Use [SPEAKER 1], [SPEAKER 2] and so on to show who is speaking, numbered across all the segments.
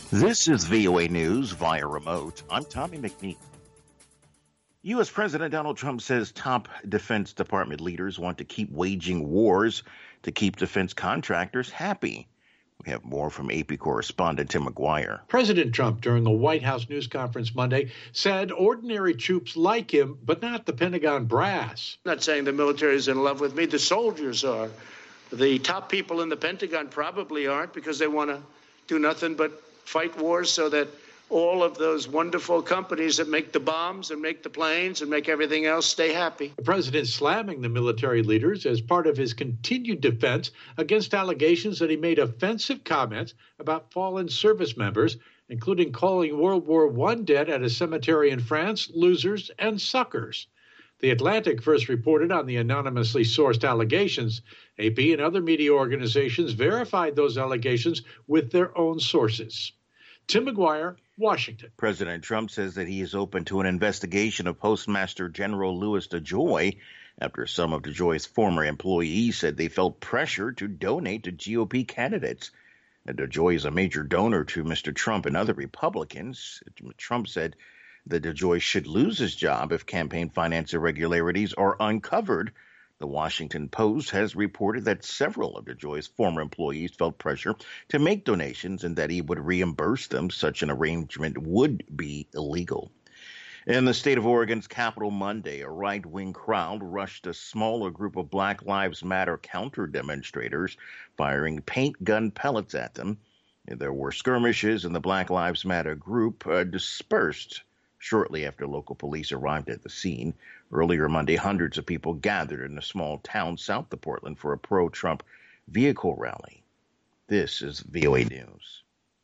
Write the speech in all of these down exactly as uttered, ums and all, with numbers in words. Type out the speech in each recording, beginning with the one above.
[SPEAKER 1] This is V O A News via remote. I'm Tommy McNeil. U S. President Donald Trump says top Defense Department leaders want to keep waging wars to keep defense contractors happy. We have more from A P correspondent Tim McGuire.
[SPEAKER 2] President Trump, during a White House news conference Monday, said ordinary troops like him, but not the Pentagon brass.
[SPEAKER 3] I'm not saying the military is in love with me. The soldiers are. The top people in the Pentagon probably aren't, because they want to do nothing but fight wars so that all of those wonderful companies that make the bombs and make the planes and make everything else stay happy.
[SPEAKER 2] The president slamming the military leaders as part of his continued defense against allegations that he made offensive comments about fallen service members, including calling World War One dead at a cemetery in France losers and suckers. The Atlantic first reported on the anonymously sourced allegations. A P and other media organizations verified those allegations with their own sources. Tim McGuire, Washington.
[SPEAKER 1] President Trump says that he is open to an investigation of Postmaster General Louis DeJoy after some of DeJoy's former employees said they felt pressure to donate to G O P candidates. DeJoy is a major donor to Mister Trump and other Republicans. Trump said that DeJoy should lose his job if campaign finance irregularities are uncovered. The Washington Post has reported that several of DeJoy's former employees felt pressure to make donations and that he would reimburse them. Such an arrangement would be illegal. In the state of Oregon's capital Monday, a right-wing crowd rushed a smaller group of Black Lives Matter counter-demonstrators, firing paint gun pellets at them. There were skirmishes, and the Black Lives Matter group uh, dispersed shortly after local police arrived at the scene. Earlier Monday, hundreds of people gathered in a small town south of Portland for a pro-Trump vehicle rally. This is V O A News.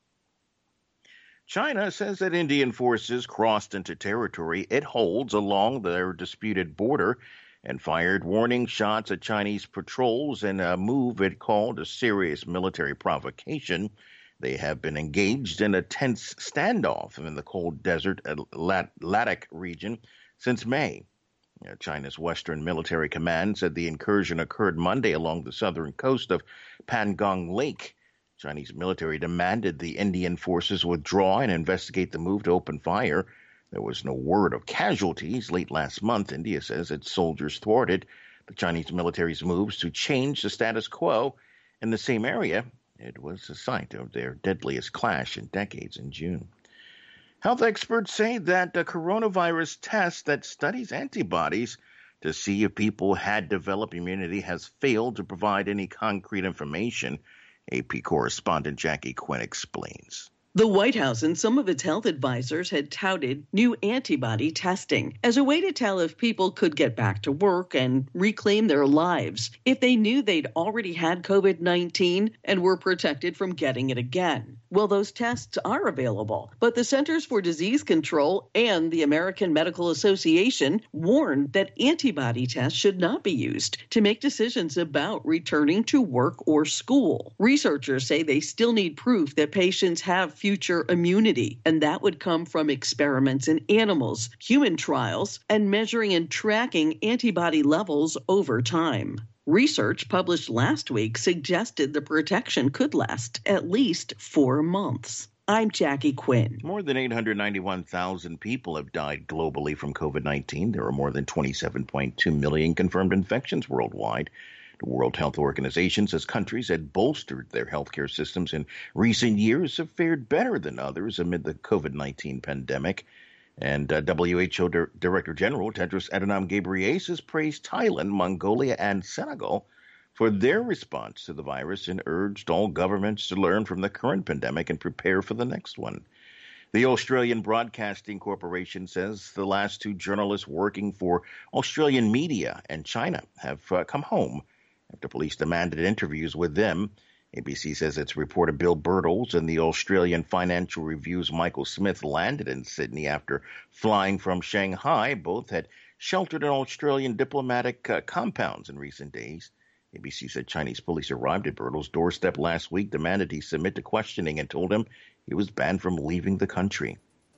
[SPEAKER 1] China says that Indian forces crossed into territory it holds along their disputed border and fired warning shots at Chinese patrols in a move it called a serious military provocation. They have been engaged in a tense standoff in the cold desert Ladakh region since May. China's Western Military Command said the incursion occurred Monday along the southern coast of Pangong Lake. Chinese military demanded the Indian forces withdraw and investigate the move to open fire. There was no word of casualties. Late last month, India says its soldiers thwarted the Chinese military's moves to change the status quo in the same area. It was the site of their deadliest clash in decades in June. Health experts say that a coronavirus test that studies antibodies to see if people had developed immunity has failed to provide any concrete information. A P correspondent Jackie Quinn explains.
[SPEAKER 4] The White House and some of its health advisors had touted new antibody testing as a way to tell if people could get back to work and reclaim their lives if they knew they'd already had COVID nineteen and were protected from getting it again. Well, those tests are available, but the Centers for Disease Control and the American Medical Association warned that antibody tests should not be used to make decisions about returning to work or school. Researchers say they still need proof that patients have future immunity, and that would come from experiments in animals, human trials, and measuring and tracking antibody levels over time. Research published last week suggested the protection could last at least four months. I'm Jackie Quinn.
[SPEAKER 1] More than eight hundred ninety-one thousand people have died globally from COVID nineteen. There are more than twenty-seven point two million confirmed infections worldwide. The World Health Organization says countries that bolstered their healthcare systems in recent years have fared better than others amid the COVID nineteen pandemic. And uh, W H O Di- Director General Tedros Adhanom Ghebreyesus praised Thailand, Mongolia, and Senegal for their response to the virus and urged all governments to learn from the current pandemic and prepare for the next one. The Australian Broadcasting Corporation says the last two journalists working for Australian media and China have uh, come home after police demanded interviews with them. A B C says its reporter Bill Birtles and the Australian Financial Review's Michael Smith landed in Sydney after flying from Shanghai. Both had sheltered in Australian diplomatic uh, compounds in recent days. A B C said Chinese police arrived at Birtles' doorstep last week, demanded he submit to questioning, and told him he was banned from leaving the country.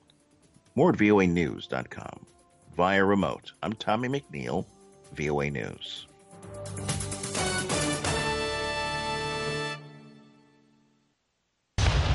[SPEAKER 1] More at V O A news dot com. Via remote, I'm Tommy McNeil, V O A News.